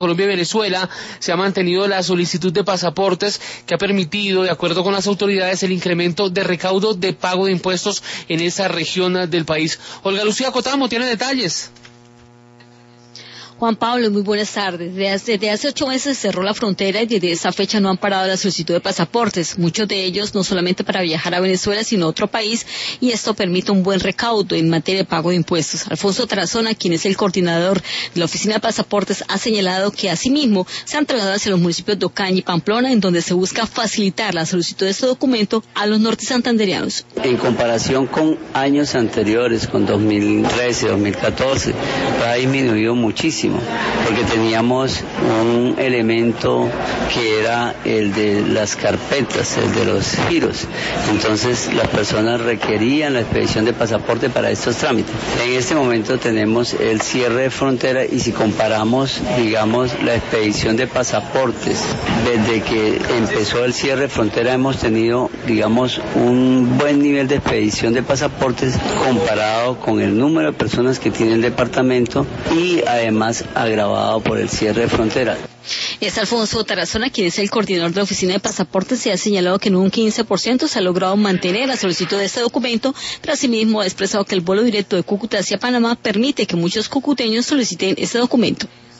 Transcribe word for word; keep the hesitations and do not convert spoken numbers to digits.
Colombia y Venezuela se ha mantenido la solicitud de pasaportes que ha permitido, de acuerdo con las autoridades, el incremento de recaudo de pago de impuestos en esa región del país. Olga Lucía Cotamo tiene detalles. Juan Pablo, muy buenas tardes. Desde, desde hace ocho meses se cerró la frontera y desde esa fecha no han parado la solicitud de pasaportes, muchos de ellos no solamente para viajar a Venezuela, sino a otro país, y esto permite un buen recaudo en materia de pago de impuestos. Alfonso Tarazona, quien es el coordinador de la Oficina de Pasaportes, ha señalado que asimismo se han trasladado hacia los municipios de Ocaña y Pamplona, en donde se busca facilitar la solicitud de este documento a los norte santanderianos. En comparación con años anteriores, con dos mil trece, dos mil catorce, ha disminuido muchísimo, porque teníamos un elemento que era el de las carpetas, el de los giros. Entonces las personas requerían la expedición de pasaporte para estos trámites. En este momento tenemos el cierre de frontera y si comparamos, digamos, la expedición de pasaportes, desde que empezó el cierre de frontera hemos tenido, digamos, un buen nivel de expedición de pasaportes comparado con el número de personas que tiene el departamento y además agravado por el cierre de frontera. Es Alfonso Tarazona, quien es el coordinador de la Oficina de Pasaportes, y ha señalado que en un quince por ciento se ha logrado mantener la solicitud de este documento, pero asimismo ha expresado que el vuelo directo de Cúcuta hacia Panamá permite que muchos cucuteños soliciten este documento.